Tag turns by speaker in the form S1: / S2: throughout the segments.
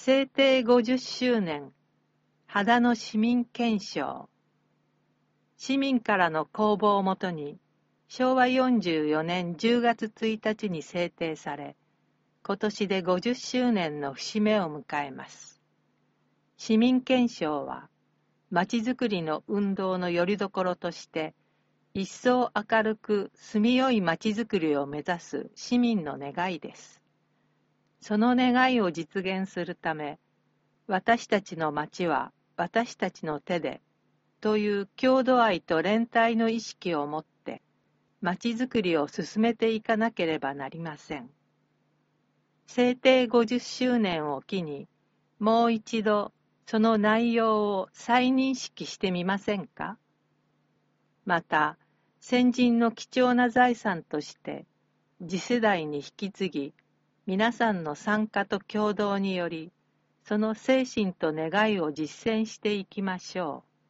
S1: 制定50周年、秦野市民憲章。市民からの公募をもとに、昭和44年10月1日に制定され、今年で50周年の節目を迎えます。市民憲章は、まちづくりの運動の拠り所として、一層明るく住みよいまちづくりを目指す市民の願いです。その願いを実現するため、私たちの町は私たちの手でという郷土愛と連帯の意識を持って町づくりを進めていかなければなりません。制定50周年を機にもう一度その内容を再認識してみませんか。また先人の貴重な財産として次世代に引き継ぎ、皆さんの参加と協働によりその精神と願いを実践していきましょう。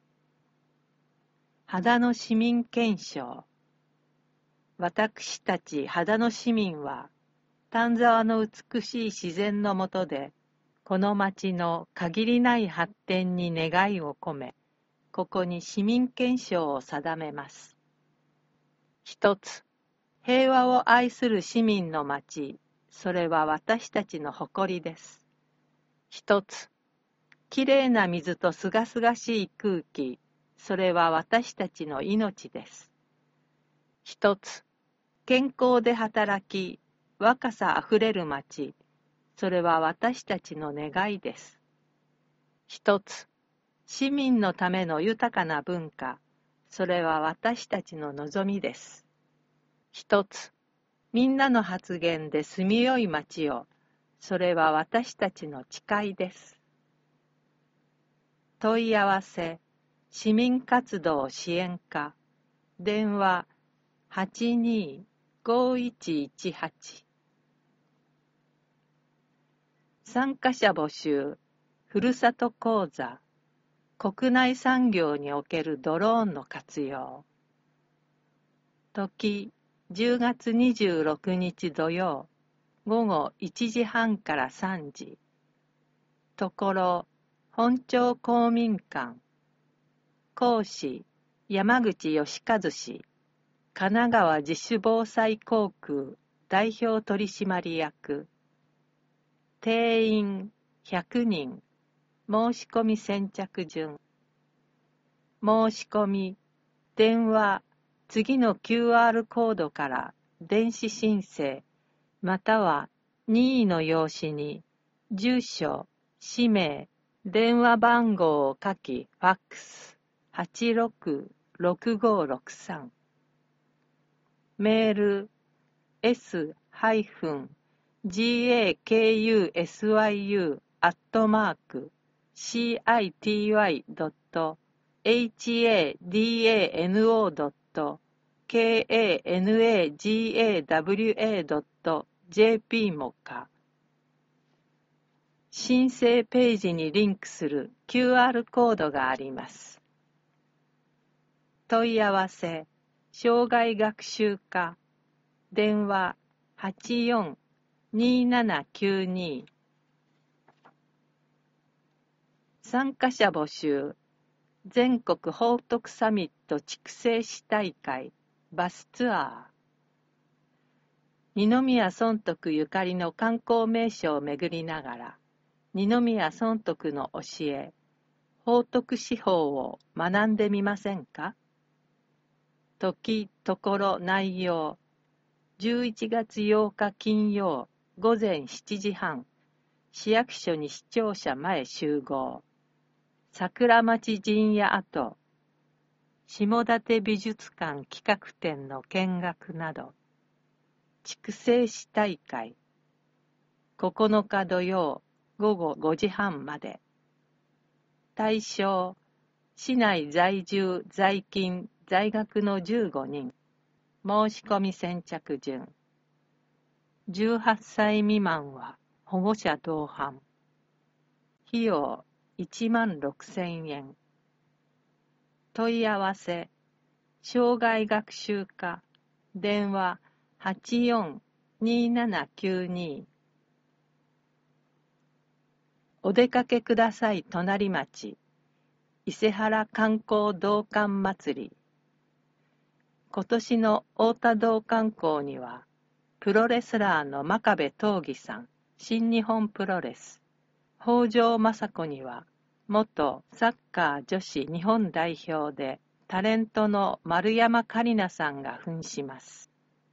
S1: 秦野市民憲章。私たち秦野市民は、丹沢の美しい自然の下で、この町の限りない発展に願いを込め、ここに市民憲章を定めます。一つ、平和を愛する市民の町、それは私たちの誇りです。一つ、きれいな水とすがすがしい空気、それは私たちの命です。一つ、健康で働き、若さあふれる町、それは私たちの願いです。一つ、市民のための豊かな文化、それは私たちの望みです。一つ、みんなの発言で住みよい町を、それは私たちの誓いです。問い合わせ、市民活動支援課、電話825118。参加者募集、ふるさと講座、国内産業におけるドローンの活用。時、10月26日土曜、午後1時半から3時。ところ、本町公民館。講師、山口義和氏。神奈川自主防災航空代表取締役。定員100人。申し込み先着順。申し込み、電話、次の QR コードから電子申請、または任意の用紙に、住所、氏名、電話番号を書き、ファックス、866563。メール、s-haidano.city.hadanogawa.jp もか。申請ページにリンクする QR コードがあります。問い合わせ、障害学習課、電話842792。参加者募集、全国宝徳サミット筑西市大会バスツアー。二宮尊徳ゆかりの観光名所を巡りながら、二宮尊徳の教え、宝徳司法を学んでみませんか。時、ところ、内容。11月8日金曜午前7時半、市役所に市庁舎前集合。桜町陣屋跡、下館美術館企画展の見学など。筑西市大会。9日土曜午後5時半まで。対象、市内在住在勤在学の15人。申し込み先着順。18歳未満は保護者同伴。費用16,000円。問い合わせ、障害学習課、電話842792。 お出かけください隣町、伊勢原観光同館祭り。今年の太田同観光には、プロレスラーの真壁闘技さん、新日本プロレス。北条政子には、元サッカー女子日本代表でタレントの丸山桂里奈さんが扮します。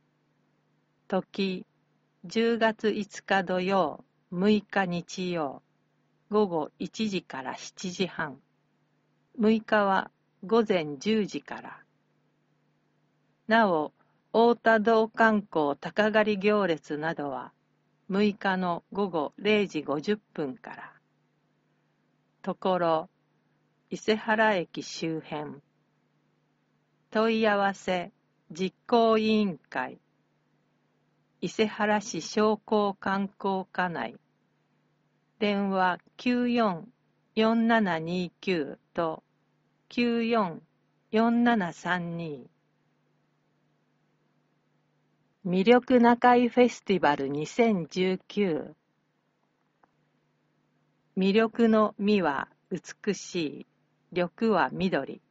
S1: 時、10月5日土曜、6日日曜、午後1時から7時半。6日は午前10時から。なお、太田道観光鷹狩り行列などは、6日の午後0時50分から。ところ、伊勢原駅周辺。問い合わせ、実行委員会。伊勢原市商工観光課内。電話94-4729と94-4732。魅力中井フェスティバル2019。魅力の実は美しい、緑は緑。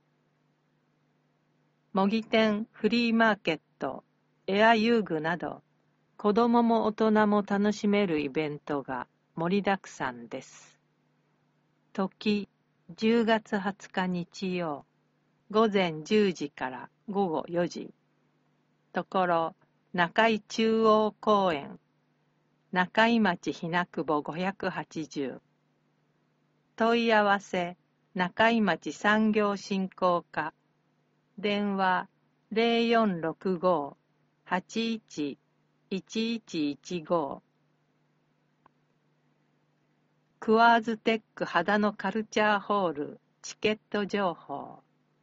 S1: 模擬店、フリーマーケット、エア遊具など、子どもも大人も楽しめるイベントが盛りだくさんです。時、10月20日日曜、午前10時から午後4時。ところ、中井中央公園、中井町ひなくぼ580。問い合わせ、中井町産業振興課。電話0465-811115。クワーズテック秦野カルチャーホールチケット情報。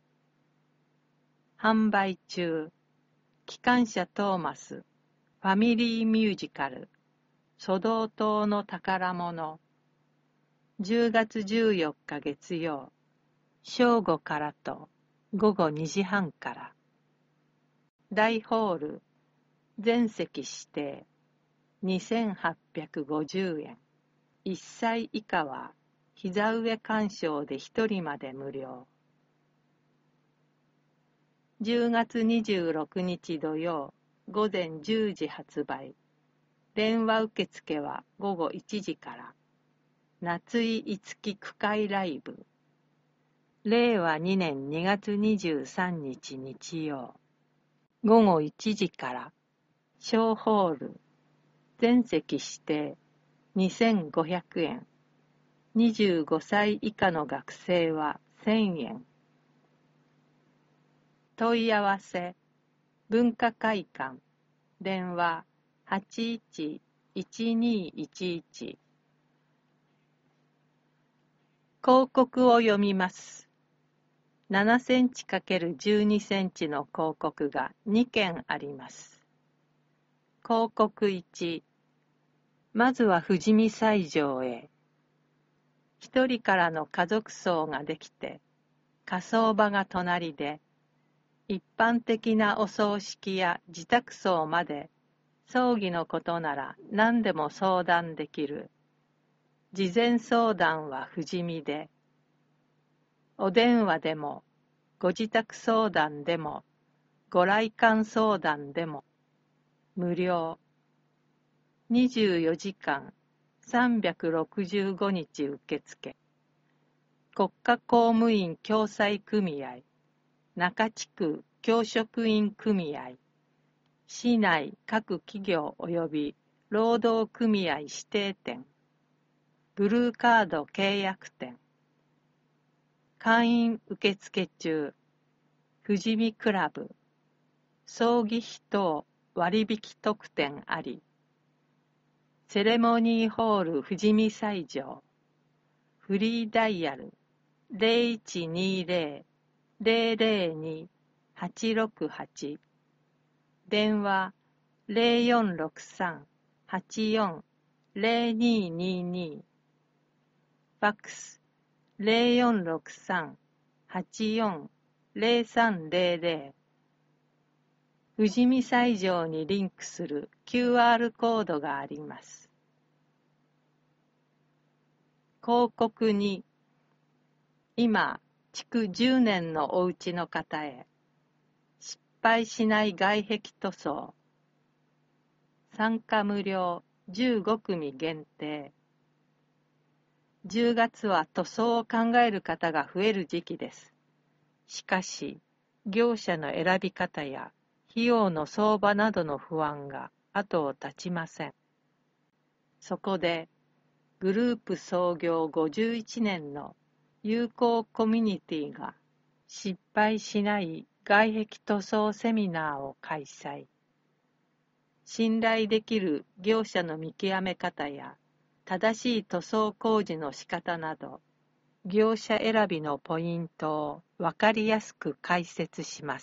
S1: 販売中。機関車トーマス、ファミリーミュージカル、ソドー島の宝物。10月14日月曜、正午からと午後2時半から。大ホール、全席指定、2850円。1歳以下は膝上鑑賞で1人まで無料。10月26日土曜、午前10時発売。電話受付は午後1時から。夏井いつき区会ライブ。令和2年2月23日日曜。午後1時から。小ホール。全席指定。2500円。25歳以下の学生は1000円。問い合わせ、文化会館、電話811211。広告を読みます。7センチ×12センチの広告が2件あります。広告1、まずは富士見西条へ。一人からの家族葬ができて、火葬場が隣で、一般的なお葬式や自宅葬まで葬儀のことなら何でも相談できる。事前相談は富士見で、お電話でもご自宅相談でもご来館相談でも無料。24時間365日受付。国家公務員共済組合中地区教職員組合、市内各企業及び労働組合指定店、ブルーカード契約店、会員受付中、富士見クラブ、葬儀費等割引特典あり、セレモニーホール富士見西条、フリーダイヤル 0120-002-868。電話0463-84-0222。ファックス0463-84-0300。富士見西条にリンクする QR コードがあります。 広告に、今、築10年のお家の方へ、失敗しない外壁塗装、参加無料、15組限定。10月は塗装を考える方が増える時期です。しかし、業者の選び方や費用の相場などの不安が後を絶ちません。そこで、グループ創業51年の友好コミュニティが失敗しない外壁塗装セミナーを開催。信頼できる業者の見極め方や正しい塗装工事の仕方など、業者選びのポイントをわかりやすく解説します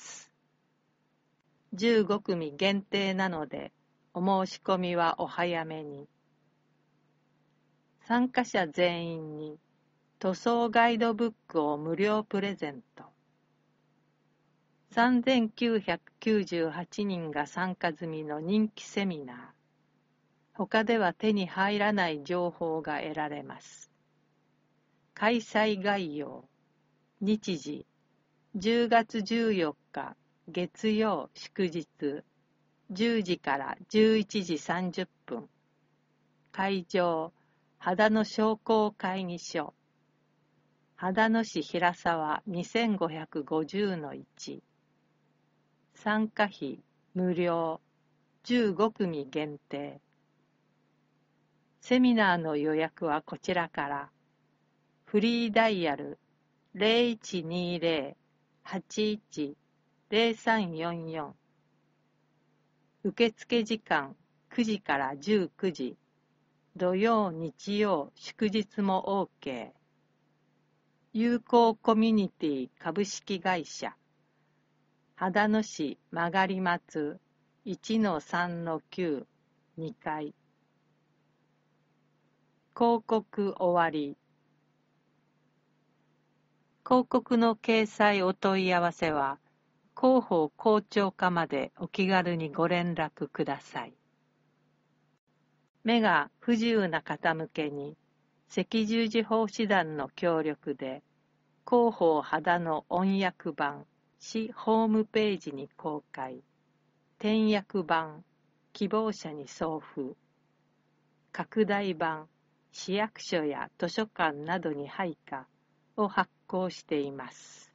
S1: 。15組限定なので、お申し込みはお早めに。参加者全員に塗装ガイドブックを無料プレゼント。3998人が参加済みの人気セミナー。他では手に入らない情報が得られます。開催概要。日時。10月14日月曜祝日。10時から11時30分。会場。秦野商工会議所。秦野市平沢2550-1。参加費無料。15組限定。セミナーの予約はこちらから。フリーダイヤル 0120-81-0344。受付時間9時から19時。土曜、日曜、祝日も OK。友好コミュニティ株式会社。秦野市曲松 1-3-9 2階。広告終わり。広告の掲載お問い合わせは、広報広聴課までお気軽にご連絡ください。目が不自由な方向けに、赤十字奉仕団の協力で、広報秦野音訳版、市ホームページに公開、点訳版、希望者に送付、拡大版、市役所や図書館などに配下を発行しています。